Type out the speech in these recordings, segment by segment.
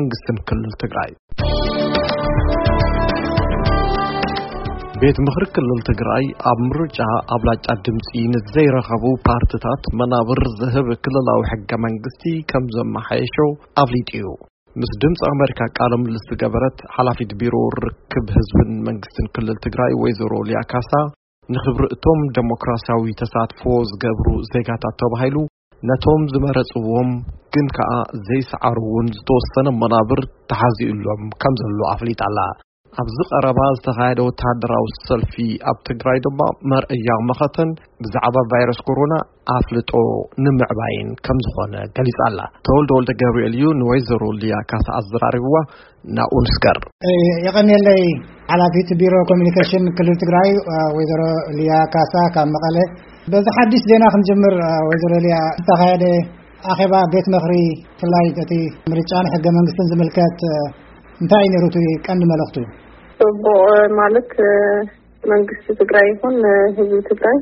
መንግስትን ክልል ትግራይ ቤት ምክር ክልል ትግራይ ኣብ ምርጫ አብላጫ ድምጺ ንዘይረኸቡ ፓርቲታት መናብር ዝህብ ክልላዊ ሕገ መንግስቲ ከም ዘመሓየሸው አፍሊጥዩ ምስ ድምጽ አሜሪካ ቃለ ምልልስ ገበረት ሓላፊት ቢሮ ርክብ ህዝብን መንግስትን ክልል ትግራይ ወይዘሮ ሊያ ካሳ ንኽብሪ እቶም ዴሞክራሲያዊ ተሳትፎ ዝገብሩ ዜጋታት ተባሂሉ ነቶም ዝመረጽዎም ግን ከኣ ዘይሰዓሩውን ዝተወሰነ መናብር ተሓዚኡሎም ከም ዘሎ አፍሊጣላ ኣብዚ ቀረባ ዝተኻየደ ወተሃደራዊ ሰልፊ ኣብ ትግራይ ድማ መርአያ መኸተን ብዛዕባ ቫይረስ ኮሮና ኣፍልጦ ንምዕባይን ከም ዝኾነ ገሊጻላ ተወልደ ወልደ ገብርኤል እዩ ንወይዘሮ ሊያ ካሳ ኣዘራሪብዋ ናብኡ ንስገር የቀኒለይ ሓላፊት ቢሮ ኮሚኒኬሽን ክልል ትግራይ ወይዘሮ ሊያ ካሳ ካብ መቐለ በዚ ሓዲስ ዜና ክንጅምር ወይዘሮ ሊያ ዝተኻየደ ኣኼባ ቤት ምክሪ ክልል እቲ ምርጫን ሕገ መንግስትን ዝምልከት እንታይ ነሩት ቀንዲ መልእኽቱ ማለት መንግስት ትግራይ ይሁን ህዝብ ትግራይ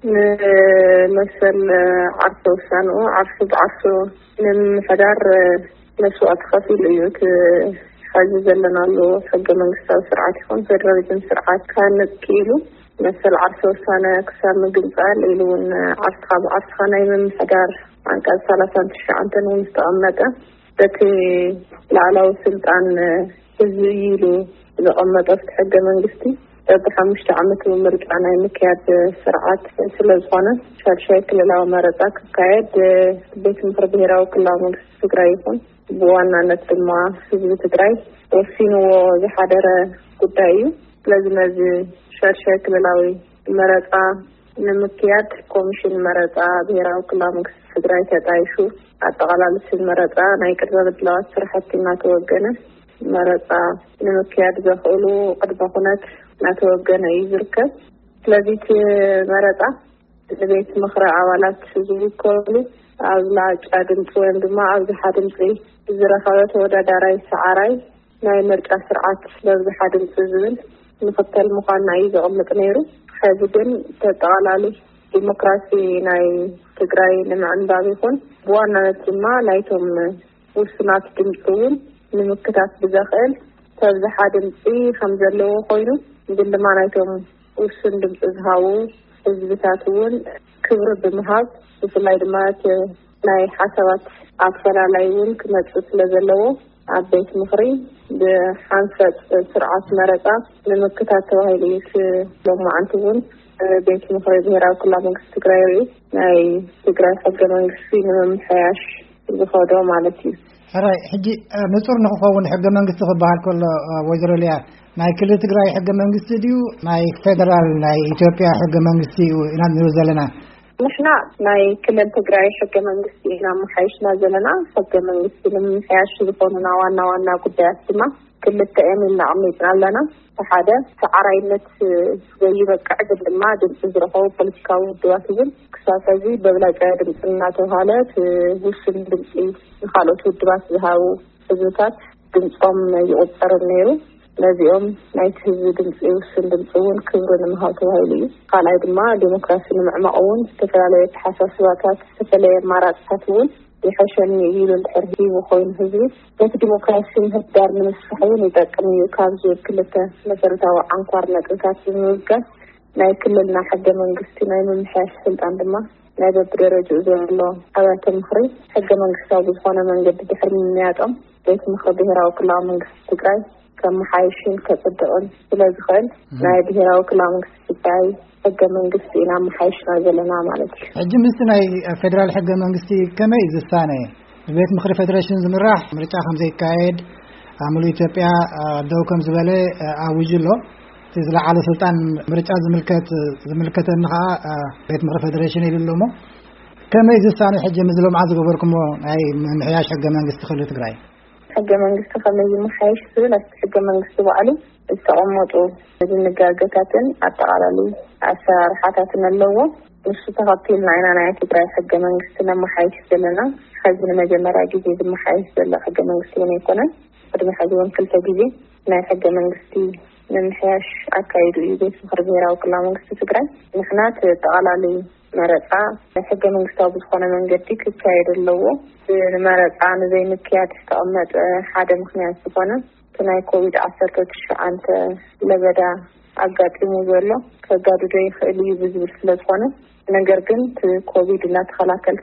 መሰል ዓርሶ ውሳኑ ዓርሶ ንምሕዳር መስዋዕት ከፊል እዩ ሓዚ ዘለናሉ ሕገ መንግስታዊ ስርዓት ይሁን ፌደራሊዝም ስርዓት ካነቂሉ መሰል ዓርሶ ውሳነ ክሳብ ምግንጻል ኢሉን ዓርሶ ናይ ምምሕዳር አንቀጽ 39 ነው ዝተቀመጠ በቲ ላዕላዊ ስልጣን ህዝብ ይሉ ዘቀመጠት ሕገ መንግስቲ በ5 ዓመት ምርጫ ናይ ምክያድ ስርዓት ስለዝኾነ ሻርሻይ ክልላዊ መረፃ ክካየድ ቤት ምክሪ ብሄራዊ ክልላዊ መንግስቲ ትግራይ ይሁን ብዋናነት ድማ ህዝቢ ትግራይ ወሲንዎ ዝሓደረ ጉዳይ እዩ ስለዚህ ነዚ ሻርሻይ ክልላዊ መረፃ ንምክያድ ኮሚሽን መረፃ ብሄራዊ ክልላዊ መንግስቲ ትግራይ ተጣይሹ አጠቃላልስ መረፃ ናይ ቅድመ ምድላዋት ስራሕቲ እናተወገነ መረፃ ንምክያድ ዘኽእሉ ቅድመ ኩነት እናተወገነ ይዝርከብ ስለዚህ መረፃ ቤት ምክሪ አባላት ዝውከሉ ኣብ ላዕጫ ድምፂ ወይ ድማ ኣብ ዝሓ ድምፂ ዝረኸበ ተወዳዳራይ ሰዓራይ ናይ ምርጫ ስርዓት ለዝሓ ድምፂ ዝብል ንኽተል ምዃንና እዩ ዘቕምጥ ነይሩ ሕዚ ግን ተጠቃላሊ ዲሞክራሲ ናይ ትግራይ ንምዕንባብ ይኹን ብዋናነት ድማ ናይቶም ውስናት ድምፂ እውን ንምክታት ብዘኽእል ተብዝሓ ድምፂ ከም ዘለዎ ኮይኑ ግን ድማ ናይቶም ውስን ድምፂ ዝሃቡ ህዝብታት እውን ክብሪ ብምሃብ ብፍላይ ድማ ናይ ሓሳባት ኣፈላላይ እውን ክመጽእ ስለዘለዎ ኣብ ቤት ምክሪ ብሓንፈት ስርዓት መረፃ ንምክታት ተባሂሉ ሎማዓንቲ እውን ቤት ምክሪ ብሄራዊ ክልላዊ መንግስቲ ትግራይ ናይ ትግራይ ሕገ መንግስቲ ንምምሕያሽ ዝኸዶ ማለት እዩ ሕራይ ሕጂ ንጹር ንኽኸውን ሕገ መንግስቲ ክበሃል ከሎ ወይዘሮ ሊያ ናይ ክልል ትግራይ ሕገ መንግስቲ ድዩ ናይ ፌደራል ናይ ኢትዮጵያ ሕገ መንግስቲ ኢና ንሪኦ ዘለና ንሕና ናይ ክልል ትግራይ ሕገ መንግስቲ ኢና መሓይሽና ዘለና ሕገ መንግስቲ ንምምሕያሽ ዝኾኑና ዋና ጉዳያት ድማ ክልተ ኢልና ኣቕሚጥና ኣለና ሓደ ሰዓራይነት ዘይበቅዕ ግን ድማ ድምፂ ዝረኸቡ ፖለቲካዊ ውድባት እውን ክሳብ ሕዚ በብላጫ ድምፂ እናተባህለ ውስን ድምፂ ንካልኦት ውድባት ዝሃቡ ህዝብታት ድምፆም ይቁፀር ነይሩ ነዚኦም ናይቲ ህዝቢ ድምፂ ውስን ድምፂ እውን ክብሪ ንምሃብ ተባሂሉ እዩ ካልኣይ ድማ ዲሞክራሲ ንምዕማቕ እውን ዝተፈላለዩ ተሓሳስባታት ዝተፈላለዩ ኣማራፅታት እውን يحشن يجيلون تحرير وخوين هذي بس ديمقراطية هدار من الصحيح يتكلم يكابزو كلته مسرته وعنقر نقطات الموجة لا يكللنا حاجة من قصتنا من حاش سلطان دما لا بدرجة جزء الله على تمخري حاجة من قصة بزخانة من جد بحر من نياتهم بيت مخبيرة وكلا من قصة تجاي كم حايشين كتبدأون ولا زخان لا يبهرة وكلا من قصة تجاي حاجة من قصتي نعم حايشنا زلنا مالك. حجم السنة فدرال حاجة من قصتي كم إذا السنة البيت مخرج فدرالشن زمراح مرتاح خمسة كايد عملوا إثيوبيا دوكم زبالة أوجلو تزرع على سلطان مرتاح زملكة النخاء بيت مخرج فدرالشن يللومو كم إذا السنة حجم زلهم عز قبركم أي من حياش حاجة من قصتي خلوا تقرأي. حاجة من قصتي خلوا محيش سهلة حاجة من قصتي وعلي استعمطوا النجاجتين أتعالى أثار حتاتنا اللوة مش تغطين معنا أنا أعتبر حاجة من قصتنا محيش لنا خزنا مجمرة جديد محيش لنا حاجة من قصتنا يكون قد محاجون كل تجدي لا حاجة من قصتي من حياش أكيد يبي سخر بيرا وكل من قصتي فكرة نحن تعالى مرقع حق منقسطة بزخونة من قديك كايد اللو المرقع نزي مكيات استقمت حدا مخنيات بزخونة تناي كوفيد 19 أنت لبدا أقاتي موزولو كقادو جاي خيلي بزبر سلسخونة ነገር ግን ኮቪድ እና ተከላከልካ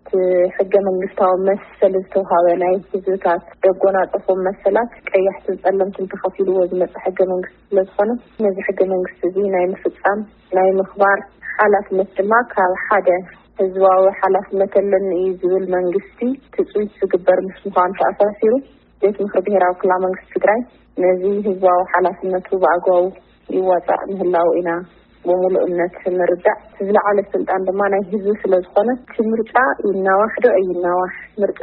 ሕገ መንግስታው መሰል ተውሃበናይ ህዝብታት ደጎናጽፎ መሰላት ቀያሕት ጸለምትን ተኸፊሉ ወዝመጽ ሕገ መንግስት ስለሆነ ነዚህ ሕገ መንግስት እዚ ናይ ምፍጻም ናይ ምኽባር ሓላፍነት ድማ ካብ ሓደ ህዝባዊ ሓላፍነት ለኒ ዝብል መንግስቲ ትጽይት ዝግበር ምስምዃን ተኣሳሲሩ ቤት ምክሪ ብሄራዊ ክልላዊ መንግስቲ ትግራይ ነዚህ ህዝባዊ ሓላፍነቱ በአግባቡ ይወጣ ምህላው ኢና በሙሉእነት ምርጫ ዝለዓለ ስልጣን ድማ ናይ ህዝብ ስለዝኾነ ምርጫ ይናዋሕዶ አይናዋሕ ምርጫ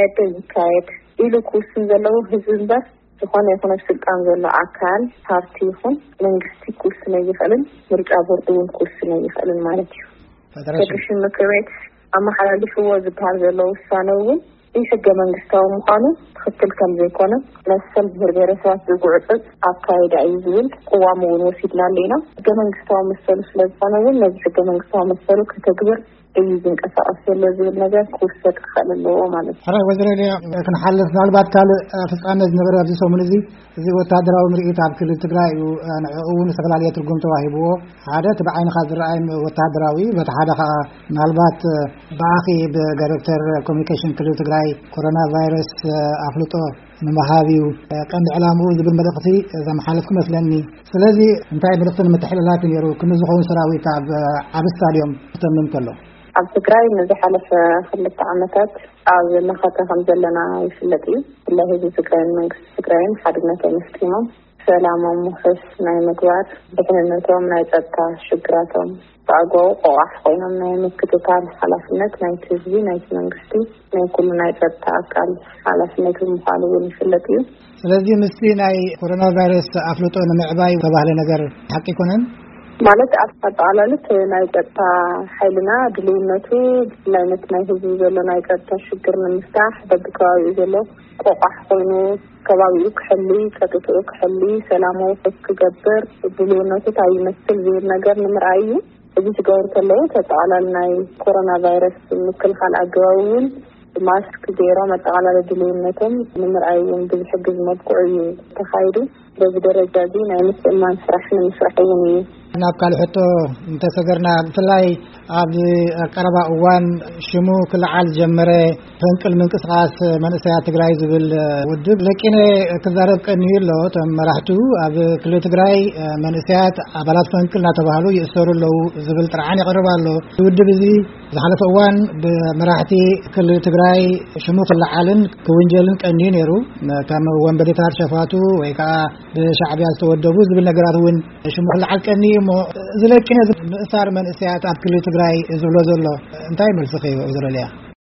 ይካየድ ኢሉ ኩስን ዘለው ህዝብ በር ዝኾነ የሆነ ስልጣን ዘሎ አካል ፓርቲ ይኹን መንግስቲ ኩስን ይፈልም ምርጫ ቦርዱን ኩስን ይፈልም ማለት እዩ ፌደሬሽን ምክር ቤት አማሓላልፍዎ ዝበሃል ዘሎ ውሳኔው ሕገ መንግስታዊ ምዃኑ ትክክል ከም ዘይኮነ መሰል ብሄረሰባት ዝጉዕጽ አካይዳ እዩ ዝብል ቅዋም እውን ወሲድና ኣለና ሕገ መንግስታዊ መሰሉ ስለዝኾነ እውን ነዚ ሕገ መንግስታዊ መሰሉ ከተግብር እዩ ዝንቀሳቀስ ዘሎ ዝብል ነገር ክውሰድ ክኽእል ኣለዎ ማለት እዩ። ሕራይ ወዝረልያ ክንሓልፍ ምናልባት ካልእ ፍጻሜ ዝነበረ ኣብዚ ሰሙን እዚ ወታደራዊ ምርኢት ኣብ ክልል ትግራይ እዩ እውን ዝተፈላለየ ትርጉም ተዋሂብዎ ሓደ ብዓይንኻ ዝረኣይ ወታደራዊ በቲ ሓደ ከዓ ምናልባት ብኣኺ ብዳይሬክተር ኮሚኒኬሽን ክልል ትግራይ ኮሮና ቫይረስ ኣፍልጦ ንምሃቢዩ ቀንዲ ዕላምኡ ዝብል መልእኽቲ ዘመሓላልፍ ክመስለኒ ስለዚ እንታይ መልእኽቲ ንምትሕልላፍ ነይሩ ክንዲ ዝኸውን ሰራዊት ኣብ ስታድዮም ተምን ከሎ ኣብ ትግራይ ንዝሓለፈ 2 ዓመታት ኣብ መኸተ ከም ዘለና ይፍለጥ እዩ ብላይ ህዝቢ ትግራይን መንግስቲ ትግራይን ሓድነቶም መስኪሞም ሰላሞም ሙሕስ ናይ ምግባር ድሕንነቶም ናይ ጸጥታ ሽግራቶም በአግባቡ ቆዋሕ ኮይኖም ናይ ምክትታል ሓላፍነት ናይ ህዝቢ ናይ መንግስቲ ናይ ኩሉ ናይ ጸጥታ አካል ሓላፍነት ምዃኑ እውን ይፍለጥ እዩ ስለዚ ምስቲ ናይ ኮሮና ቫይረስ ኣፍልጦ ንምዕባይ ተባህለ ነገር ሓቂ ኮነን ማለት አጣላለት ናይ ጸጥታ ኃይልና ድልውነቱ ላይነት ናይ ህዝቢ ዘሎ ናይ ጸጥታ ሽግር ንምፍታሕ በብከባቢኡ ዘሎ ቆቋሕ ኮይኑ ከባቢኡ ክሕሊ ጸጥታኡ ክሕሊ ሰላማዊ ክገብር ድልውነቱ ታይ መስል ዝብል ነገር ንምርኣዩ እዚ ዝገብር ከለው ተጣላል ናይ ኮሮና ቫይረስ ምክልኻል አገባቡን ማስክ ገይሮም አጠቃላለ ድልውነቶም ንምርኣዩን ብዝሕግዝ መልክዑ እዩ ተኻይዱ በዚ ደረጃ እዚ ናይ ምትእምማን ስራሕ ንምስራሕ እዩ ናብ ካልእ ሕቶ እንተሰገርና ብፍላይ ኣብ ቀረባ እዋን ሽሙ ክልዓል ጀመረ ፈንቅል ምንቅስቃስ መንእሰያት ትግራይ ዝብል ውድብ ለቂነ ክዛረብ ቀኒዩ ኣሎ እቶም መራሕቱ ኣብ ክልል ትግራይ መንእሰያት ኣባላት ፈንቅል እናተባህሉ ይእሰሩ ኣለዉ ዝብል ጥርዓን ይቐርብ ኣሎ ውድብ እዚ ዝሓለፈ እዋን ብመራሕቲ ክልል ትግራይ ሽሙ ክልዓልን ክውንጀልን ቀኒዩ ነይሩ ከም ወንበዴታት ሸፋቱ ወይ ከዓ ብሻዕብያ ዝተወደቡ ዝብል ነገራት እውን ሽሙ ክልዓል ቀኒዩ ዝለቂነ ምእሳር መንእሰያት ኣብ ክልል ትግራይ ዝብሎ ዘሎ እንታይ መልስኺ ወዝረልያ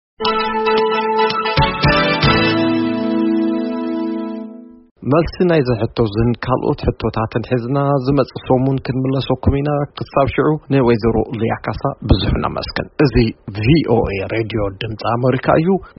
መልሲ ናይ ዝሕቶዝን ካልኦት ሕቶታትን ሒዝና ዝመጽእ ሰሙን ክንምለሰኩም ኢና ክሳብ ሽዑ ንወይዘሮ ልያ ካሳ ብዙሕ እናመስግን እዚ ቪኦኤ ሬድዮ ድምፂ ኣሜሪካ እዩ